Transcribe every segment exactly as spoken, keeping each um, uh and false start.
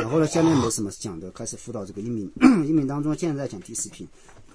然后呢，下面没什么讲的，开始辅导这个音频。音频当中，现在在讲第四品。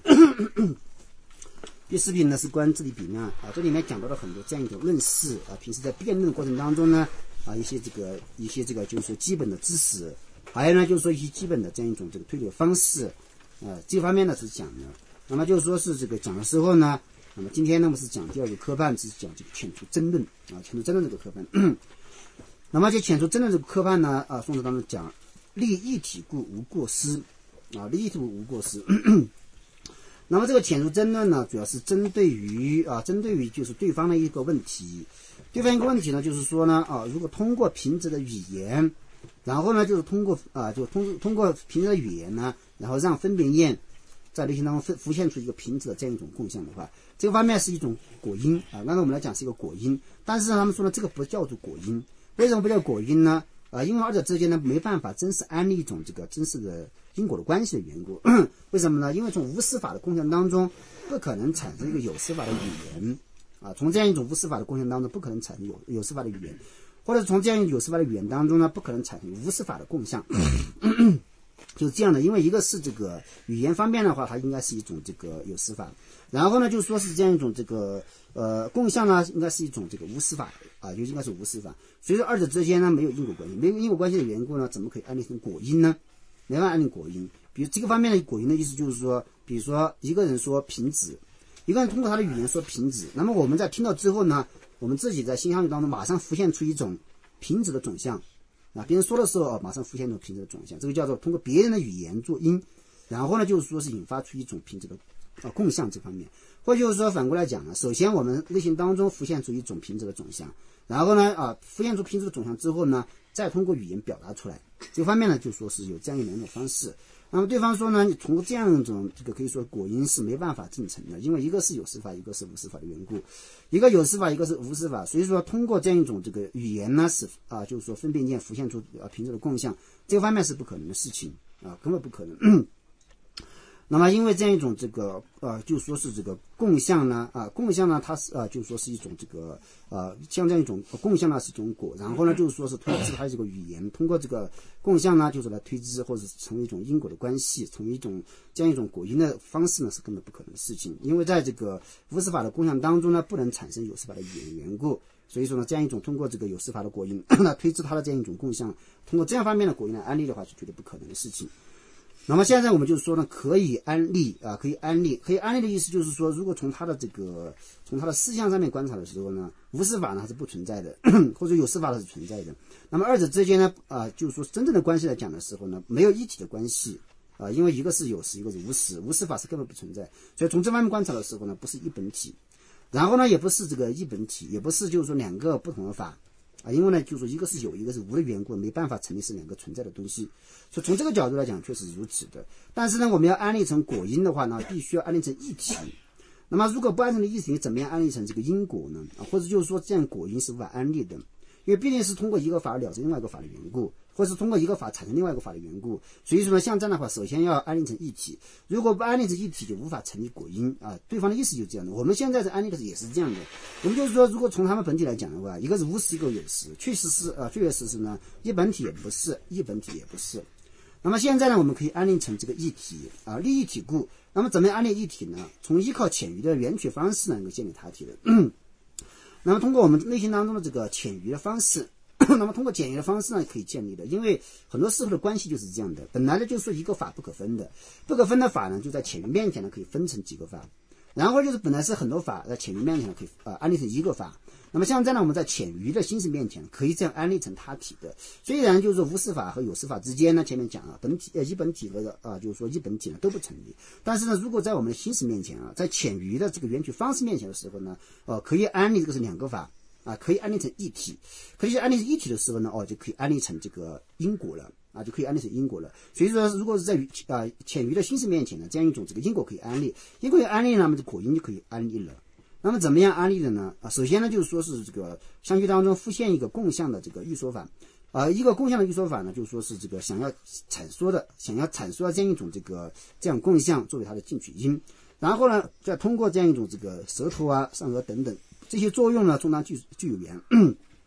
第四品呢是关于质理比量啊，这里面讲到了很多这样一种论事啊，平时在辩论的过程当中呢啊，一些这个一些这个就是说基本的知识，还有呢就是说一些基本的这样一种这个推理的方式啊，这方面呢是讲的。那么就是说是这个讲的时候呢，那么今天呢我们是讲第二个科判，是讲这个遣除争论啊，遣除争论这个科判。那么这遣除争论这个科判呢啊，宋词当中讲立一体故无过失啊，立一体故无过失。那么这个遣除争论呢，主要是针对于啊，针对于就是对方的一个问题，对方一个问题呢，就是说呢啊，如果通过平直的语言，然后呢就是通过啊，就通通过平直的语言呢，然后让分别验在类型当中浮现出一个平直的这样一种共相的话，这个方面是一种果因啊，按照我们来讲是一个果因，但是他们说呢，这个不叫做果因，为什么不叫果因呢？啊，因为二者之间呢没办法真实安立一种这个真实的因果的关系的缘故。为什么呢？因为从无实法的共相当中不可能产生一个有实法的语言啊，从这样一种无实法的共相当中不可能产生有有实法的语言，或者从这样有实法的语言当中呢不可能产生无实法的共相。就是这样的，因为一个是这个语言方面的话，它应该是一种这个有实法，然后呢就说是这样一种这个呃共相呢应该是一种这个无实法啊，就应该是无实法，所以说二者之间呢没有因果关系，没有因果关系的缘故呢，怎么可以安立成果因呢？没办法安立果因。比如这个方面的果因的意思就是说，比如说一个人说平直，一个人通过他的语言说平直，那么我们在听到之后呢，我们自己在心相当中马上浮现出一种平直的总相啊，别人说的时候啊，马上浮现出平直的总相，这个叫做通过别人的语言做因，然后呢就是说是引发出一种平直的啊共相这方面，或者就是说反过来讲呢，首先我们内心当中浮现出一种平直的总相，然后呢啊浮现出平直的总相之后呢，再通过语言表达出来，这个方面呢就说是有这样一两种方式。那么对方说呢，你通过这样一种这个可以说果因是没办法证成的，因为一个是有实法，一个是无实法的缘故，一个有实法，一个是无实法，所以说通过这样一种这个语言呢是啊，就是说分辨见浮现出啊平直的共相，这个方面是不可能的事情啊，根本不可能。那么因为这样一种这个呃就说是这个共相呢啊共相呢它是啊就说是一种这个呃像这样一种共相呢是一种果，然后呢就是说是推知它这个语言，通过这个共相呢就是来推知或者是成为一种因果的关系，成为一种这样一种果因的方式呢是根本不可能的事情，因为在这个无实法的共相当中呢不能产生有实法的语言缘故，所以说呢这样一种通过这个有实法的果因来推知它的这样一种共相，通过这样方面的果因来安立的话是绝对不可能的事情。那么现在我们就是说呢，可以安立啊，可以安立，可以安立的意思就是说，如果从它的这个从它的事项上面观察的时候呢，无实法呢它是不存在的，或者有实法它是存在的。那么二者之间呢，啊，就是说真正的关系来讲的时候呢，没有一体的关系啊，因为一个是有实，一个是无实，无实法是根本不存在。所以从这方面观察的时候呢，不是一本体，然后呢也不是这个一本体，也不是就是说两个不同的法。啊，因为呢，就是说一个是有，一个是无的缘故，没办法成立是两个存在的东西，所以从这个角度来讲，确实如此的。但是呢，我们要安立成果因的话呢，必须要安立成一体。那么如果不安成一体，怎么样安立成这个因果呢？啊，或者就是说这样果因是无法安立的，因为毕竟是通过一个法了知另外一个法的缘故，或是通过一个法产生另外一个法的缘故，所以说呢，像这样的话，首先要安立成一体。如果不安立成一体，就无法成立果因啊。对方的意思就是这样的。我们现在的安立的也是这样的。我们就是说，如果从他们本体来讲的话，一个是无实，一个有实，确实是啊，确确实实呢，一本体也不是，一本体也不是。那么现在呢，我们可以安立成这个一体啊，立一体故。那么怎么样安立一体呢？从依靠浅语的圆取方式能够建立他体的。那么通过我们内心当中的这个浅语的方式。那么通过简约的方式呢可以建立的，因为很多时候的关系就是这样的，本来呢就是说一个法不可分的，不可分的法呢就在浅语面前呢可以分成几个法，然后就是本来是很多法在浅语面前呢可以呃安立成一个法，那么像这样呢我们在浅语的心识面前可以这样安立成他体的。虽然就是说无实法和有实法之间呢，前面讲了本体呃一本体和啊、呃、就是说一本体呢都不成立，但是呢如果在我们的心识面前啊，在浅语的这个圆取方式面前的时候呢，呃可以安立这个是两个法。啊，可以安立成一体，可以安立成一体的时候呢，哦，就可以安立成这个因果了啊，就可以安立成因果了。所以说，如果是在啊浅愚的心识面前呢，这样一种这个因果可以安立，因果可以安立，那么这果因就可以安立了。那么怎么样安立的呢？啊，首先呢，就是说是这个相续当中浮现一个共相的这个预说法，啊，一个共相的预说法呢，就是说是这个想要阐说的，想要阐说这样一种这个这样共相作为它的进取因，然后呢，再通过这样一种这个舌头啊、上颚等等。这些作用呢，充当具具有缘。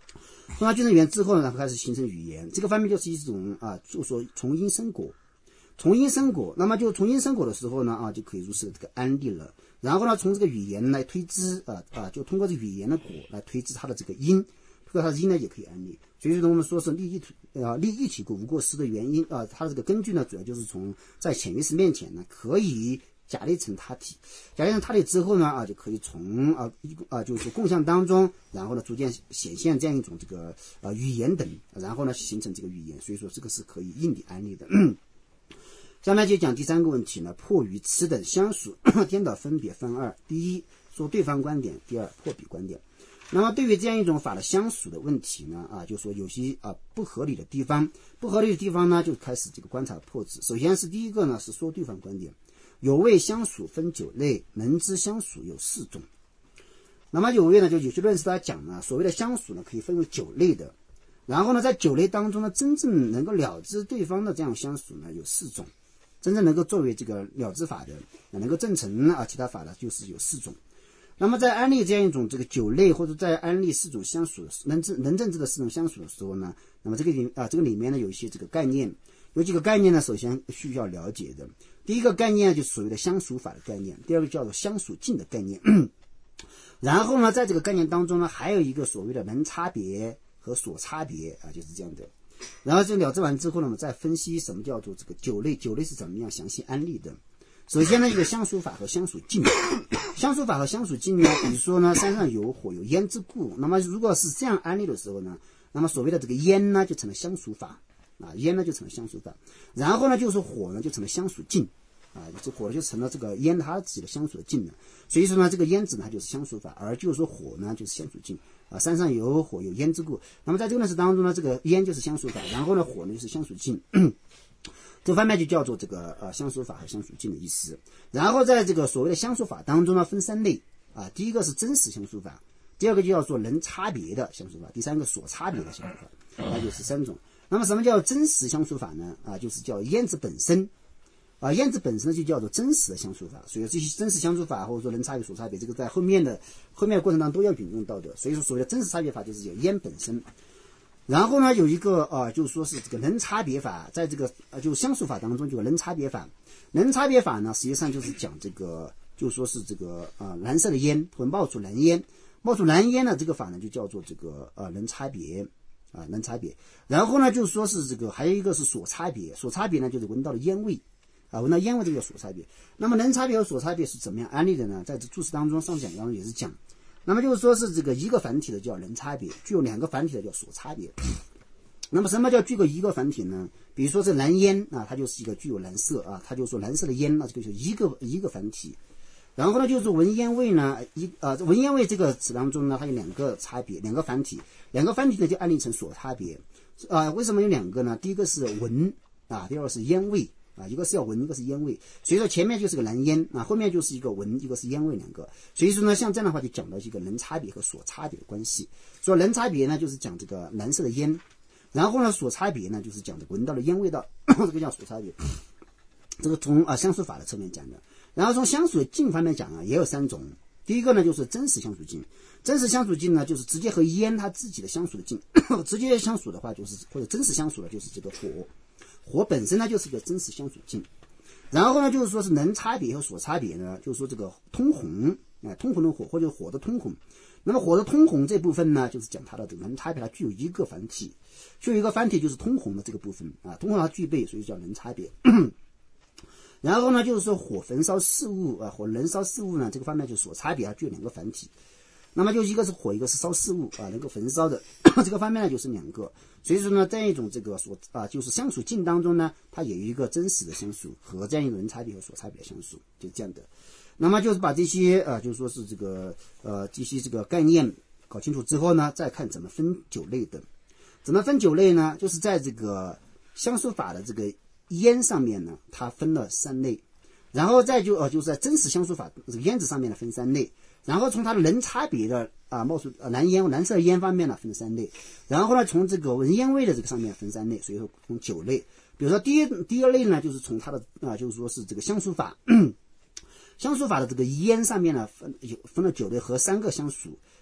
中它均成语言之后呢，然后开始形成语言，这个方面就是一种啊，就说从因生果，从因生果，那么就从因生果的时候呢啊，就可以入示这个案例了。然后呢，从这个语言来推知啊啊，就通过这个语言的果来推知它的这个因，通过它的因呢也可以案例。所以说我们说是立一啊立一体果无过失的原因啊，它的这个根据呢，主要就是从在潜意识面前呢可以假立成他体，假立成他体之后呢啊，就可以从啊一啊就是共相当中，然后呢逐渐显现这样一种这个啊语言等，然后呢形成这个语言。所以说这个是可以硬的案例的。下面就讲第三个问题呢，破与此等相属颠倒分别分二。第一，说对方观点；第二，破彼观点。那么对于这样一种法的相属的问题呢，啊，就说有些啊不合理的地方，不合理的地方呢，就开始这个观察破执。首先是第一个呢，是说对方观点，有谓相属分九类，能知相属有四种。那么有谓呢，就有些论师他讲呢，所谓的相属呢，可以分为九类的。然后呢，在九类当中呢，真正能够了知对方的这样相属呢，有四种。真正能够作为这个了知法的，能够证成啊其他法的，就是有四种。那么在安立这样一种这个九类，或者在安立四种相属的能证能证知的四种相属的时候呢，那么这个里啊这个里面呢有一些这个概念，有几个概念呢，首先需要了解的。第一个概念就是所谓的相属法的概念，第二个叫做相属境的概念。然后呢，在这个概念当中呢，还有一个所谓的能差别和所差别啊，就是这样的。然后这了知完之后呢，我们再分析什么叫做这个九类，九类是怎么样详细安立的。首先呢，一个相属法和相属境。相属法和相属境呢，比如说呢，山上有火有烟之故，那么如果是这样安立的时候呢，那么所谓的这个烟呢就成了相属法啊，烟呢就成了相属法。然后呢，就是火呢就成了相属境啊，这火就成了这个烟它自己的相属的境了。所以说呢，这个烟子呢它就是相属法，而就是说火呢就是相属境。啊，山上有火有烟之故，那么在这个论事当中呢，这个烟就是相属法，然后呢火呢就是相属境，这方面就叫做这个呃相属法和相属境的意思。然后在这个所谓的相属法当中呢，分三类啊，第一个是真实相属法，第二个就叫做能差别的相属法，第三个所差别的相属法，那就是三种。那么什么叫真实相属法呢？啊，就是叫烟子本身。啊，烟子本身就叫做真实的相属法，所以这些真实相属法或者说能差别所差别，这个在后面的后面的过程当中都要引用到的。所以说所谓的真实差别法就是有烟本身。然后呢，有一个啊，就是说是这个能差别法，在这个啊就相属法当中就有能差别法。能差别法呢，实际上就是讲这个，就说是这个啊蓝色的烟会冒出蓝烟，冒出蓝烟呢，这个法呢就叫做这个啊能差别啊能差别。然后呢，就是说是这个还有一个是所差别，所差别呢就是闻到了烟味。啊，闻到烟味这个所差别。那么能差别和所差别是怎么样安立的呢？在这注释当中上讲当中也是讲，那么就是说是这个一个繁体的叫能差别，具有两个繁体的叫所差别。那么什么叫具有一个繁体呢？比如说这蓝烟啊，它就是一个具有蓝色啊，它就说蓝色的烟，那这个就是一个一个繁体。然后呢，就是闻烟味呢，一啊闻烟味这个词当中呢，它有两个差别，两个繁体，两个繁体呢就安立成所差别啊。为什么有两个呢？第一个是闻啊，第二个是烟味。啊，一个是要闻，一个是烟味，所以说前面就是个蓝烟啊，后面就是一个闻，一个是烟味两个。所以说呢，像这样的话就讲到一个能差别和所差别的关系。所以能差别呢，就是讲这个蓝色的烟，然后呢，所差别呢，就是讲的闻到的烟味道，这个叫所差别。这个从啊相属法的侧面讲的，然后从相属境方面讲啊，也有三种。第一个呢，就是真实相属境。真实相属境呢，就是直接和烟它自己的相属的境，直接相属的话就是或者真实相属的就是这个火。火本身呢就是一个真实相属境，然后呢就是说是能差别和所差别呢，就是说这个通红啊、呃，通红的火或者火的通红，那么火的通红这部分呢，就是讲它的这个能差别，它具有一个繁体，具有一个繁体就是通红的这个部分啊，通红它具备，所以叫能差别。然后呢就是说火焚烧事物啊，火能烧事物呢，这个方面就是所差别，它具有两个繁体。那么就一个是火，一个是烧事物啊，能够焚烧的这个方面呢就是两个。所以说呢，这样一种这个所啊，就是相属境当中呢，它有一个真实的相属和这样一种能差别和所差别的相属，就是这样的。那么就是把这些呃，就是说是这个呃这些这个概念搞清楚之后呢，再看怎么分九类的。怎么分九类呢？就是在这个相属法的这个烟上面呢，它分了三类，然后再就呃就是在真实相属法这个烟子上面呢分三类。然后从它的能差别的啊冒出呃蓝烟蓝色烟方面呢分三类，然后呢从这个闻烟味的这个上面分三类，所以说从九类。比如说第一第二类呢，就是从它的啊就是说是这个相属法相属法的这个烟上面呢分有分了九类和三个相属，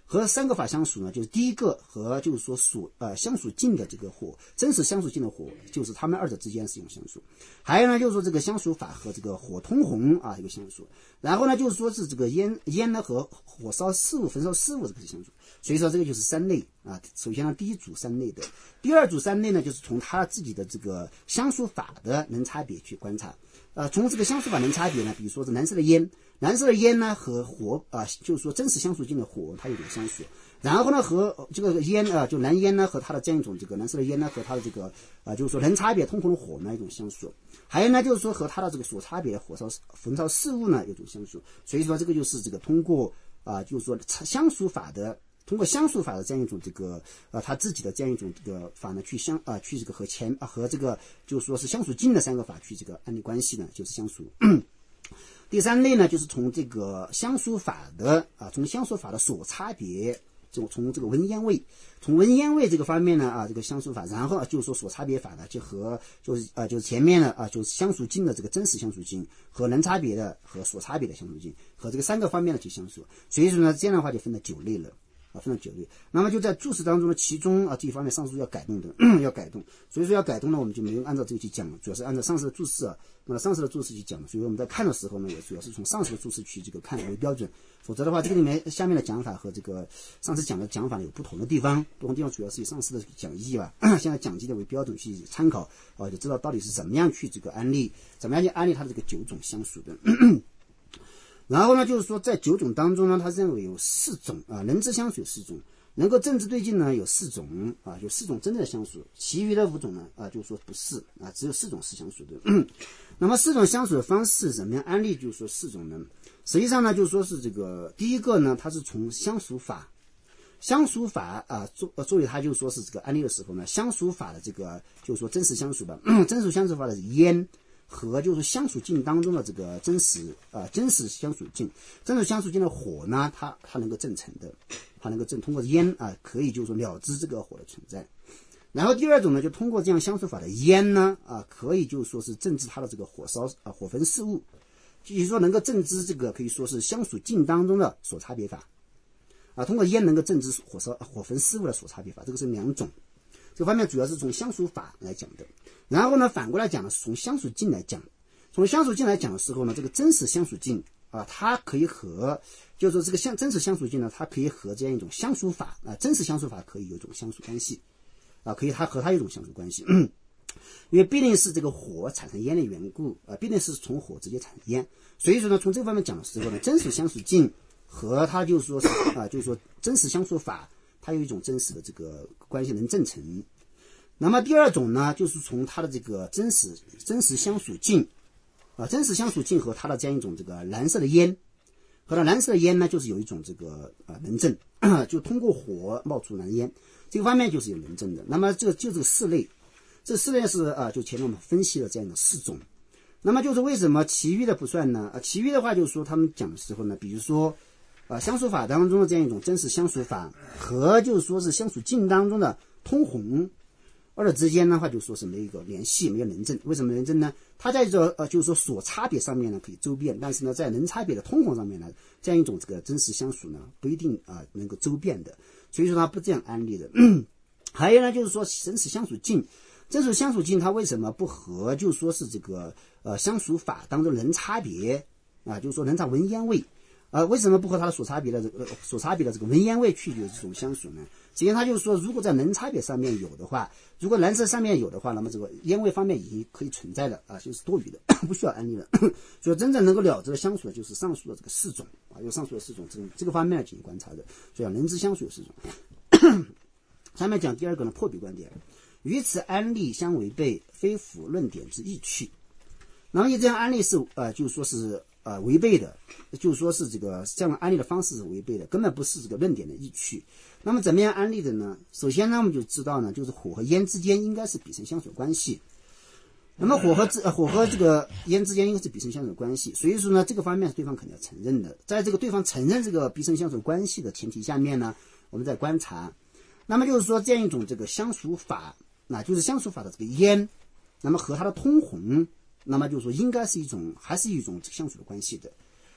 和三个法相属呢，就是第一个和就是说属呃相属近的这个火，真实相属近的火，就是他们二者之间是一种相属。还有呢，就是说这个相属法和这个火通红啊一个相属。然后呢，就是说是这个烟烟呢和火烧事物、焚烧事物这个是相属。所以说这个就是三类啊。首先呢，第一组三类的，第二组三类呢，就是从他自己的这个相属法的能差别去观察。呃，从这个相属法能差别呢，比如说是蓝色的烟，蓝色的烟呢和火啊、呃，就是说真实相属近的火，它有点相属。然后呢，和这个烟啊、呃，就蓝烟呢和它的这样一种这个蓝色的烟呢和它的这个啊、呃，就是说能差别通红的火呢一种相属。还有呢，就是说和它的这个所差别的火烧焚烧事物呢有一种相属。所以说这个就是这个通过啊、呃，就是说相属法的。通过相属法的这样一种这个呃他自己的这样一种这个法呢，去相啊、呃、去这个和前啊、呃、和这个就是说是相属近的三个法去这个案例关系呢，就是相属。第三类呢，就是从这个相属法的啊，从相属法的所差别，就从这个闻烟味，从闻烟味这个方面呢啊，这个相属法，然后就是说所差别法呢，就和就是啊就是前面的啊就是相属近的这个真实相属近和能差别的和所差别的相属近和这个三个方面的去相属。所以说呢，这样的话就分了九类了。啊，分了九类。那么就在注释当中呢，其中啊这一方面上述要改动的，要改动。所以说要改动呢，我们就没有按照这个去讲，主要是按照上次的注释啊，那么上次的注释去讲的。所以说我们在看的时候呢，也主要是从上次的注释去这个看为标准。否则的话，这个里面下面的讲法和这个上次讲的讲法有不同的地方，不同地方主要是以上次的讲义吧，现在讲义的为标准去参考啊，就知道到底是怎么样去这个安利，怎么样去安利它的这个九种相属的。然后呢，就是说在九种当中呢，他认为有四种啊，能知相属有四种，能够正知对境呢有四种啊，有四种真正的相属，其余的五种呢啊，就是说不是啊，只有四种是相属的。那么四种相属的方式怎么样安利？就是说四种呢，实际上呢，就是说是这个第一个呢，它是从相属法，相属法啊作作为它就是说是这个安利的时候呢，相属法的这个就是说真实相属吧，真实相属法的烟。和就是相属境当中的这个真实啊、呃，真实相属境，真实相属境的火呢，它它能够证成的，它能够证通过烟啊、呃，可以就是说了知这个火的存在。然后第二种呢，就通过这样相属法的烟呢啊、呃，可以就是说是证知它的这个火烧啊、呃、火焚事物，就是说能够证知这个可以说是相属境当中的所差别法啊，通过烟能够证知火烧火焚事物的所差别法，这个是两种。这方面主要是从相属法来讲的，然后呢，反过来讲呢，是从相属境来讲。从相属境来讲的时候呢，这个真实相属境啊，它可以和，就是说这个相真实相属境呢，它可以和这样一种相属法啊，真实相属法可以有一种相属关系啊，可以它和它有一种相属关系，嗯、因为必定是这个火产生烟的缘故啊，必定是从火直接产生烟，所以说呢，从这个方面讲的时候呢，真实相属境和它就是说是啊，就是说真实相属法。它有一种真实的这个关系能证成。那么第二种呢，就是从它的这个真实真实相属境啊，真实相属境和它的这样一种这个蓝色的烟，和它蓝色的烟呢，就是有一种这个啊能证，就通过火冒出蓝烟，这个方面就是有能证的。那么这个就这个四类，这四类是啊，就前面我们分析了这样的四种。那么就是为什么其余的不算呢？啊，其余的话就是说他们讲的时候呢，比如说。啊，相属法当中的这样一种真实相属法和就是说是相属境当中的通红，二者之间的话就说是没有一个联系，没有能证。为什么能证呢？它在这呃就是说所差别上面呢可以周遍，但是呢在能差别的通红上面呢，这样一种这个真实相属呢不一定啊、呃、能够周遍的，所以说它不这样安利的。还有呢就是说真实相属境，真实相属境它为什么不和就是说是这个呃相属法当中能差别啊，就是说能差闻烟味。呃，为什么不和它的所差别的这个、呃、所差别的这个闻烟味去有这种相属呢？实际上，它就是说，如果在能差别上面有的话，如果蓝色上面有的话，那么这个烟味方面已经可以存在了啊，就是多余的，不需要安利了。所以真正能够了知的相属的，就是上述的这个四种啊，有上述的四种这种这个方面进行观察的，所以能知相属有四种。下面讲第二个呢，破比观点，与此安利相违背，非符论点之意趣。那么这样安利是呃，就是说是。呃，违背的，就是说是这个这样的安利的方式是违背的，根本不是这个论点的意趣。那么怎么样安利的呢？首先呢，我们就知道呢，就是火和烟之间应该是比生相属关系。那么火和之、呃、火和这个烟之间应该是比生相属关系，所以说呢，这个方面是对方肯定要承认的。在这个对方承认这个比生相属关系的前提下面呢，我们再观察。那么就是说这样一种这个相属法，那就是相属法的这个烟，那么和它的通红。那么就是说，应该是一种，还是一种相属的关系的。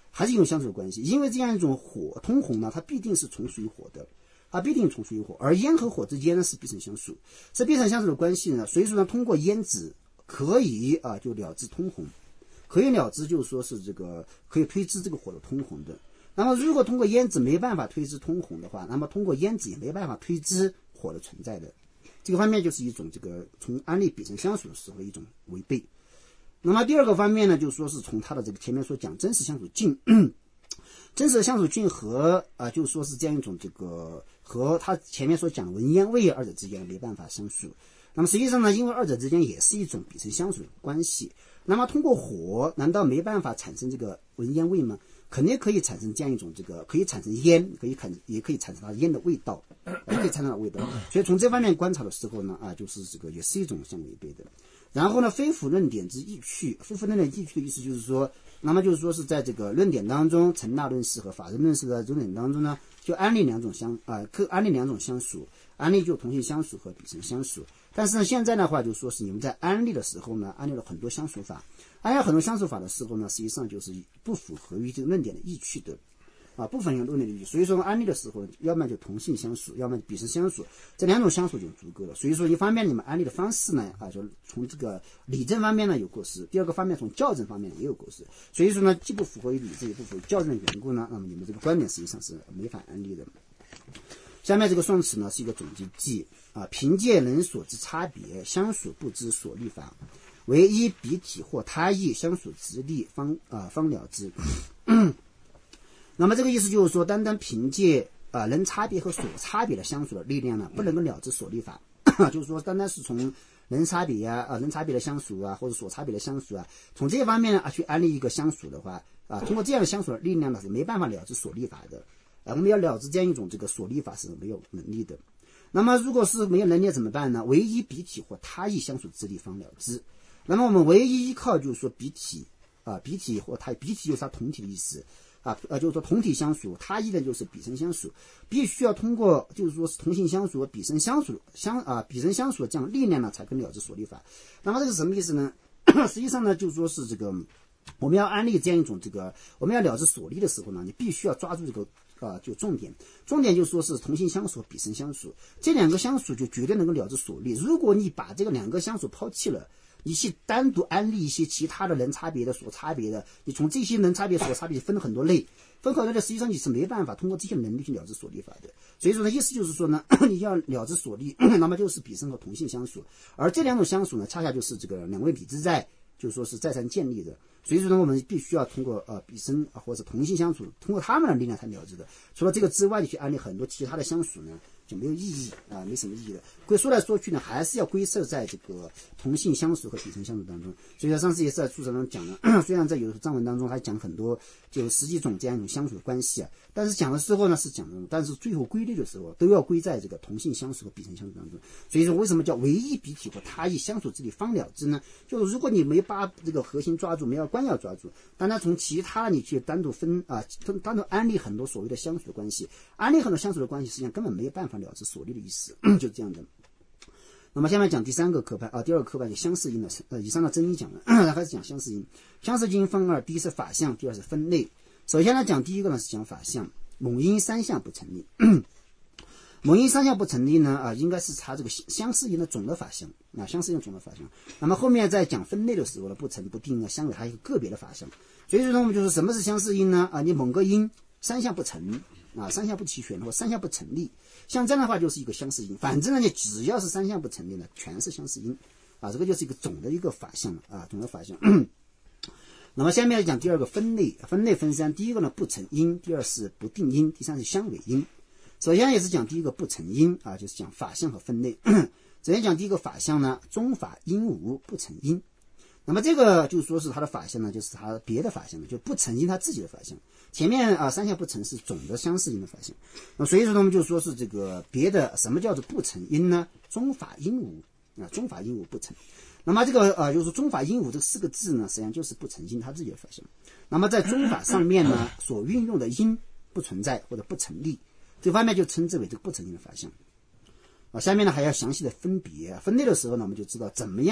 还是一种相属的关系。因为这样一种火通红呢，它必定是从属于火的，它必定从属于火，而烟和火之间呢是必成相属，是必成相属的关系呢，所以说呢，通过烟子可以啊就了知通红，可以了知就是说是这个可以推知这个火的通红的。那么如果通过烟子没办法推知通红的话，那么通过烟子也没办法推知火的存在的。这个方面就是一种这个从安立比成相属的时候的一种违背。那么第二个方面呢，就是说是从它的这个前面所讲真实相属境，真实的相属境和啊，就是说是这样一种这个和它前面所讲文烟味二者之间没办法相属。那么实际上呢，因为二者之间也是一种比成相属的关系，那么通过火难道没办法产生这个文烟味吗？肯定可以产生这样一种这个可以产生烟，可以产也可以产生它烟的味道，也可以产生它的味道。所以从这方面观察的时候呢，啊，就是这个也是一种相违背的。然后呢，非符论点之意趣，非符论点意趣的意思就是说，那么就是说是在这个论点当中，成纳论释和法人论释的论点当中呢，就安立两种相啊，可安立两种相属，安立就同性相属和比成相属。但是呢，现在的话就说是你们在安立的时候呢，安立了很多相属法，安立很多相属法的时候呢，实际上就是不符合于这个论点的意趣的。啊，不符合论点的意趣，所以说安立的时候，要么就同性相属，要么比成相属，这两种相属就足够了。所以说，一方面你们安立的方式呢，啊，就从这个理证方面呢有过失；第二个方面从校正方面也有过失。所以说呢，既不符合于理证，也不符合校正的缘故呢，那么你们这个观点实际上是没法安立的。下面这个宋词呢是一个总结记啊，凭借人所之差别，相属不知所立法，唯依彼体或他意相属之力，方啊方了之。那么这个意思就是说，单单凭借啊、呃、人差别和所差别的相属的力量呢，不能够了知所立法。就是说，单单是从人差别啊、啊人差别的相属啊，或者所差别的相属啊，从这些方面呢啊去安立一个相属的话啊，通过这样的相属的力量呢是没办法了知所立法的。啊，我们要了知这样一种这个所立法是没有能力的。那么如果是没有能力怎么办呢？唯依彼体或他意相属之力方了知。那么我们唯一依靠就是说彼体啊，彼体或他彼体就是它同体的意思。啊，呃，就是说同体相属，他意的就是比生相属，必须要通过就是说是同性相属、比生相属、相啊比生相属的这样的力量呢，才可以了知所立法。那么这个什么意思呢？实际上呢，就是说是这个我们要安立这样一种这个我们要了知所立的时候呢，你必须要抓住这个啊、呃、就重点，重点就是说是同性相属、比生相属这两个相属就绝对能够了知所立。如果你把这个两个相属抛弃了，你去单独安立一些其他的人差别的所差别的，你从这些人差别所差别分了很多类，分很多类，实际上你是没办法通过这些能力去了知所立法的。所以说呢，意思就是说呢，你要了知所立，那么就是比生和同性相属，而这两种相属呢，恰恰就是这个两位比之在，就是说是再三建立的。所以说呢，我们必须要通过呃比生啊或者同性相属，通过他们的力量才了知的。除了这个之外，你去安立很多其他的相属呢，就没有意义啊，没什么意义的。归说来说去呢，还是要归设在这个同性相属和比生相属当中。所以说上次也是在注释中讲了，虽然在有的章文当中还讲很多就十几种这样一种相属的关系啊，但是讲的时候呢是讲的，但是最后归类的时候都要归在这个同性相属和比生相属当中。所以说为什么叫唯一彼体和他意相属之理方了之呢？就是如果你没把这个核心抓住，没有关要抓住，当然从其他你去单独分啊，单独安立很多所谓的相属的关系，安立很多相属的关系，实际上根本没有办法了知所立的意思，就是这样的。那么下面讲第三个科派啊，第二个科派就相似音的，呃，以上的真理讲了，然后开始讲相似音。相似音分二，第一是法相，第二是分类。首先来讲第一个呢是讲法相，某音三项不成立。某音三项不成立呢啊，应该是查这个相似音的总的法相啊，相似音总的法相。那么后面在讲分类的时候呢，不成不定啊，相尾还有个别的法相。所以说呢，我们就是什么是相似音呢？啊，你某个音三项不成啊，三项不齐全或三项不成立，像这样的话就是一个相似音。反正呢，你只要是三项不成立呢，全是相似音啊，这个就是一个总的一个法相啊，总的法相。那么下面来讲第二个分类，分类分三，第一个呢不成音，第二是不定音，第三是相尾音。首先也是讲第一个不成音啊，就是讲法相和分类。首先讲第一个法相呢，中法音无不成音。那么这个就说是它的法相呢，就是它别的法相呢，就不成音它自己的法相。前面啊三项不成是总的相似音的法相。那所以说呢，我们就说是这个别的什么叫做不成音呢？中法音无啊，中法音无不成。那么这个呃，就是中法音无这四个字呢，实际上就是不成音它自己的法相。那么在中法上面呢，所运用的音不存在或者不成立，这方面就称之为这个不成音的法相。啊，下面呢还要详细的分别分类的时候呢，我们就知道怎么样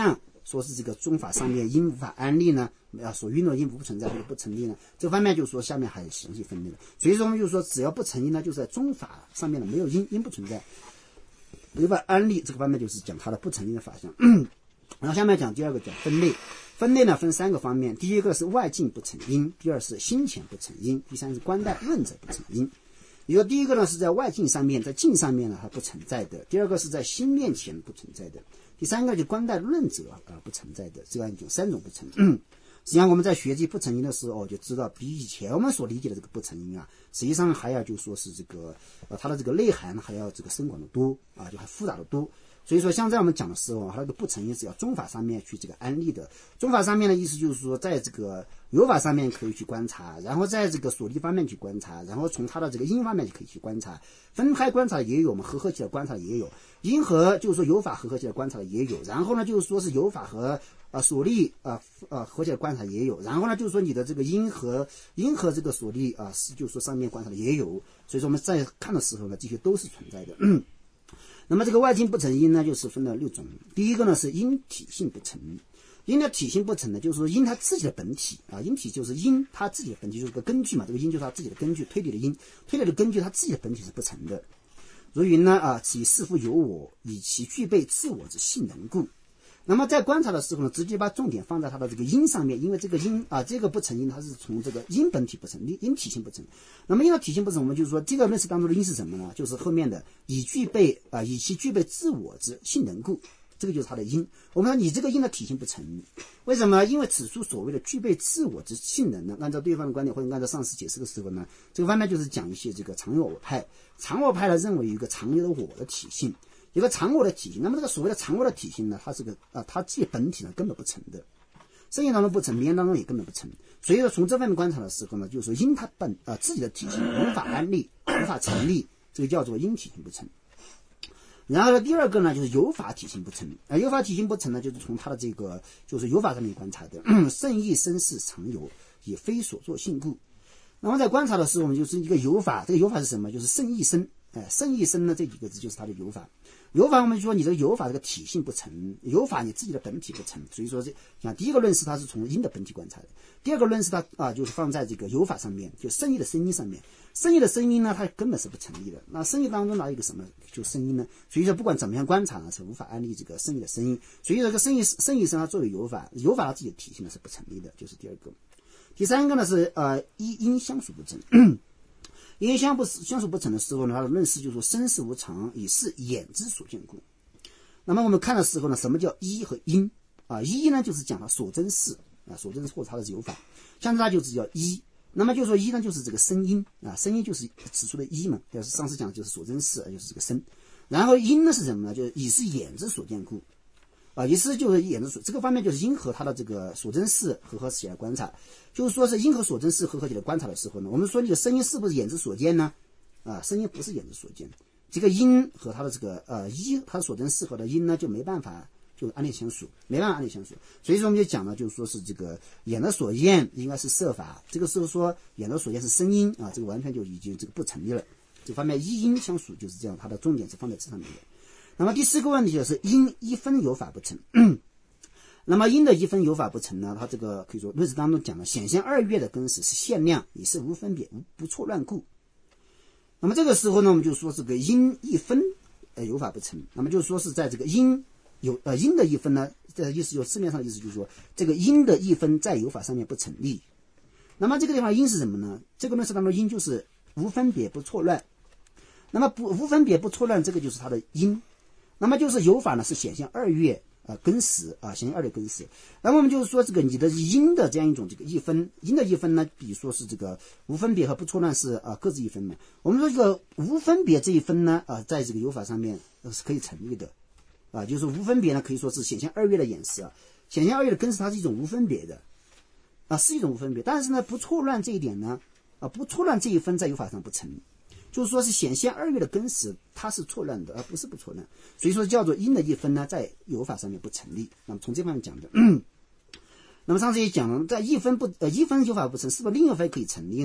说是这个宗法上面因无法安立呢，啊所运用因不存在或者不成立呢，这方面就是说下面还有详细分类的。所以说我们就是说只要不成立呢，就是在宗法上面呢没有因，因不存在，无法安立，这个方面就是讲它的不成立的法相。然后下面讲第二个讲分类，分类呢分三个方面，第一个是外境不成因，第二是心前不成因，第三是观待论者不成因。你说第一个呢是在外境上面，在境上面呢它不存在的，第二个是在心面前不存在的，第三个就观待论者啊、呃、不存在的，这样一种三种不成。实际上我们在学习不成因的时候就知道，比以前我们所理解的这个不成因啊，实际上还要就说是这个呃它的这个内涵还要这个深广的多啊，就还复杂的多。所以说像在我们讲的时候，它那个不成因是要宗法上面去这个安立的。宗法上面的意思就是说，在这个有法上面可以去观察，然后在这个所立方面去观察，然后从它的这个因方面就可以去观察，分开观察也有，我们合合起来观察也有，因和就是说有法合合起来观察的也有，然后呢就是说是有法和呃所立啊呃合起来观察也有，然后呢就是说你的这个因和因和这个所立啊是就是说上面观察的也有。所以说我们在看的时候呢，这些都是存在的。嗯那么这个外境不成因呢，就是分了六种。第一个呢是因体性不成，因的体性不成呢，就是说因它自己的本体啊，因体就是因它自己的本体，就是个根据嘛，这个因就是它自己的根据，推理的因，推理的根据它自己的本体是不成的。如云呢啊，其是复有我，以其具备自我之性能故。那么在观察的时候呢，直接把重点放在它的这个因上面，因为这个因啊，这个不成因，它是从这个因本体不成，因体性不成。那么因的体性不成，我们就是说这个论述当中的因是什么呢？就是后面的以具备啊，以其具备自我之性能故，这个就是它的因。我们说你这个因的体性不成，为什么？因为此处所谓的具备自我之性能呢，按照对方的观点或者按照上师解释的时候呢，这个方面就是讲一些这个常有我派，常我派呢认为有一个常有的我的体性。一个常我的体性，那么这个所谓的常我的体性呢，它是个啊，它自己本体呢根本不成的，生意当中不成，名言当中也根本不成。所以说从这方面观察的时候呢，就是说因它本啊自己的体性无法安立，无法成立，这个叫做因体性不成。然后呢，第二个呢就是有法体性不成啊，有法体性不成呢，就是从它的这个就是有法上面观察的，圣意生事常有，也非所作性故。那么在观察的时候，我们就是一个有法，这个有法是什么？就是圣意生。哎，圣意生呢这几个字就是它的有法。有法我们就说你这个有法这个体性不成，有法你自己的本体不成，所以说这像第一个论是它是从因的本体观察的，第二个论是它啊就是放在这个有法上面，就圣意的声音上面，圣意的声音呢它根本是不成立的。那声音当中哪有一个什么就声音呢？所以说不管怎么样观察呢，是无法安立这个圣意的声音。所以这个圣意圣意生它作为有法，有法它自己的体性呢是不成立的，就是第二个。第三个呢是呃一因相属不成。因相不相属不成的时候呢，它的论事就是说生死无常，以是眼之所见故。那么我们看的时候呢，什么叫一和因啊？一呢就是讲它所真事啊，所真事或者它的有法，像它就是叫一。那么就说一呢就是这个声音啊，声音就是此处的一嘛，就是上次讲就是所真事，就是这个声。然后因呢是什么呢？就是以是眼之所见故。啊，意思就是眼之所这个方面就是因和它的这个所真事合合起来观察，就是说是因和所真事合合起来观察的时候呢，我们说你的声音是不是眼之所见呢？啊，声音不是眼之所见，这个因和它的这个呃一它所真事和的因呢就没办法就安立相属，没办法安立相属。所以说我们就讲了，就是说是这个眼的所见应该是色法，这个时候说眼的所见是声音啊，这个完全就已经这个不成立了。这方面一因相属就是这样，它的重点是放在这上面的。那么第四个问题就是因一分有法不成。那么因的一分有法不成呢，它这个可以说论旨当中讲了，显现二月的根实是限量，也是无分别，无不错乱故。那么这个时候呢，我们就说这个因一分呃有法不成，那么就说是在这个因有呃因的一分呢，这个意思就字面上的意思就是说这个因的一分在有法上面不成立。那么这个地方因是什么呢？这个论旨当中因就是无分别不错乱。那么不无分别不错乱，这个就是它的因。那么就是有法呢是显现二月啊、呃、根实啊，显现二月根实。那么我们就是说这个你的因的这样一种这个一分，因的一分呢，比如说是这个无分别和不错乱是啊、呃、各自一分嘛。我们说这个无分别这一分呢啊、呃，在这个有法上面、呃、是可以成立的啊，就是无分别呢可以说是显现二月的演示啊，显现二月的根实它是一种无分别的啊，是一种无分别。但是呢不错乱这一点呢啊不错乱这一分在有法上不成立。就是说是显现二月的根实，它是错乱的，而不是不错乱，所以说叫做因的一分呢，在有法上面不成立。那么从这方面讲的，那么上次也讲了，在一分不呃一分有法不成，是不是另一分可以成立呢？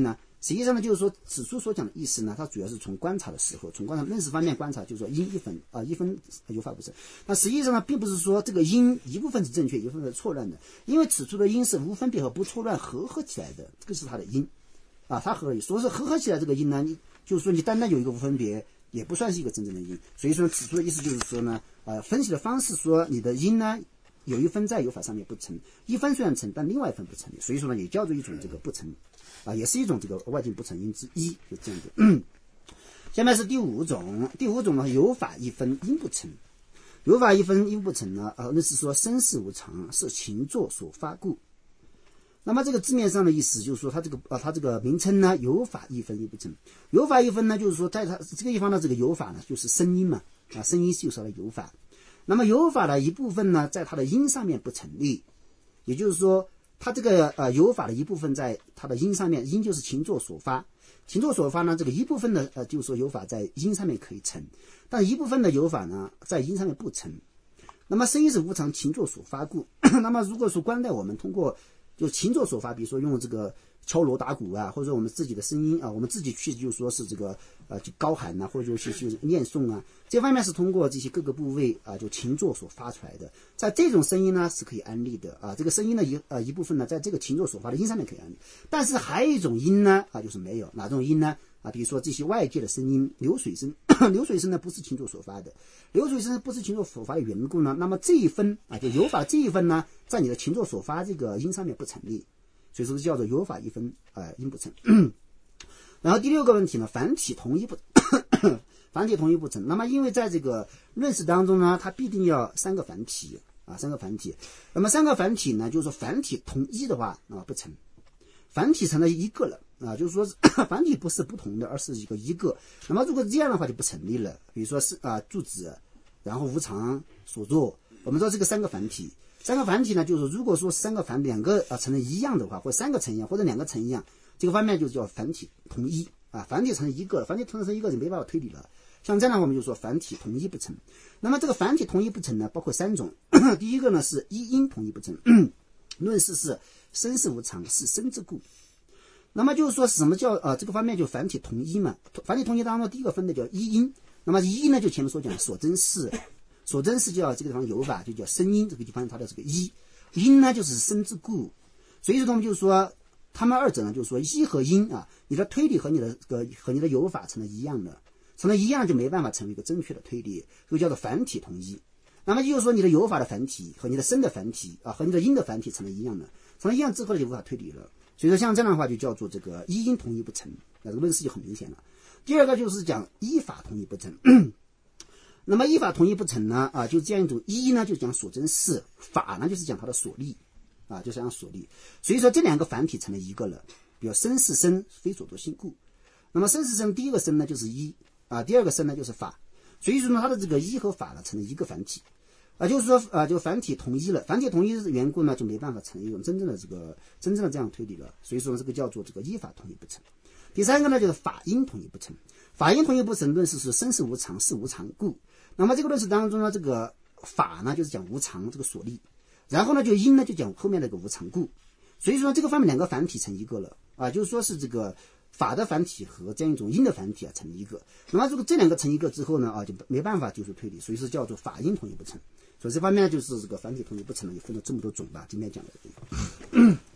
实际上呢，就是说此处所讲的意思呢，它主要是从观察的时候，从观察认识方面观察，就是说因一分啊、呃、一分有法不成。那实际上呢，并不是说这个因一部分是正确，一部分是错乱的，因为此处的因是无分别和不错乱合合起来的，这个是它的因啊，它合而已。所以说合合起来这个因呢，你就是说你单单有一个无分别，也不算是一个真正的因。所以说此处的意思就是说呢，呃，分析的方式说你的因呢。有一分在有法上面不成，一分虽然成，但另外一分不成，所以说呢，也叫做一种这个不成，啊，也是一种这个外境不成因之一，就这样的。嗯、下面是第五种，第五种呢，有法一分因不成，有法一分因不成呢，啊，那是说生死无常，是情作所发故。那么这个字面上的意思就是说，它这个啊，它这个名称呢，有法一分因不成，有法一分呢，就是说在它这个地方的这个有法呢，就是声音嘛，啊，声音就是它的有法。那么有法的一部分呢，在它的因上面不成立，也就是说，它这个呃有法的一部分在它的因上面，因就是情作所发，情作所发呢，这个一部分的呃就是说有法在因上面可以成，但一部分的有法呢在因上面不成。那么生意是无常，情作所发故。那么如果说观待我们通过就情作所发，比如说用这个敲锣打鼓啊，或者说我们自己的声音啊，我们自己去就说是这个呃就高喊呐、啊，或者说是去念诵啊，这方面是通过这些各个部位啊就情作所发出来的。在这种声音呢是可以安立的啊，这个声音呢一呃一部分呢在这个情作所发的音上面可以安立，但是还有一种音呢啊就是没有，哪种音呢啊？比如说这些外界的声音，流水声，流水声呢不是情作所发的，流水声不是情作所发的缘故呢，那么这一分啊就有法这一分呢，在你的情作所发这个音上面不成立。所以说叫做有法一分，呃，因不成。然后第六个问题呢，繁体同一不，繁体同一不成。那么因为在这个论释当中呢，它必定要三个繁体啊，三个繁体。那么三个繁体呢，就是说繁体同一的话啊不成，繁体成了一个了啊，就是说繁体不是不同的，而是一个一个。那么如果这样的话就不成立了。比如说是啊柱子，然后无常所作，我们说这个三个繁体。三个繁体呢，就是如果说三个繁两个啊成了一样的话，或者三个成一样，或者两个成一样，这个方面就叫繁体同一啊。繁体成一个，繁体同成一个就没办法推理了。像这样我们就说繁体同一不成。那么这个繁体同一不成呢，包括三种。第一个呢是一因同一不成，论释是生死无常，是生之故。那么就是说什么叫啊这个方面就繁体同一嘛？繁体同一当中第一个分的叫一因，那么一因呢就前面所讲的所真是。所真是叫这个地方有法，就叫声音，这个地方它的这个一因呢就是生之故，所以说我们就是说他们二者呢就是说一和因啊，你的推理和你的这个和你的有法成了一样的，成了一样就没办法成为一个正确的推理，就叫做繁体同一。那么就是说你的有法的繁体和你的生的繁体啊和你的因的繁体成了一样的，成了一样之后就无法推理了。所以说像这样的话就叫做这个一因同一不成，那这个论释就很明显了。第二个就是讲依法同一不成。那么依法同一不成呢啊，就这样一种依呢就讲所真是，法呢就是讲它的所立啊，就是讲所立。所以说这两个繁体成了一个了，比如生是生，非所作性故。那么生是生，第一个生呢就是依啊，第二个生呢就是法。所以说呢它的这个依和法呢成了一个繁体啊，就是说啊就繁体同一了，繁体同一的缘故呢就没办法成一种真正的这个真正的这样推理了。所以说这个叫做这个依法同一不成。第三个呢就是法因同一不成，法因同一不成论释是生是无常，是无常故。那么这个论释当中呢，这个法呢就是讲无常这个所立，然后呢就因呢就讲后面那个无常故。所以说这个方面两个繁体成一个了啊，就是说是这个法的繁体和这样一种因的繁体啊成一个。那么如果这两个成一个之后呢啊就没办法就是推理，所以说叫做法因同一不成。所以这方面就是这个繁体同一不成呢，也分了这么多种吧，今天讲的。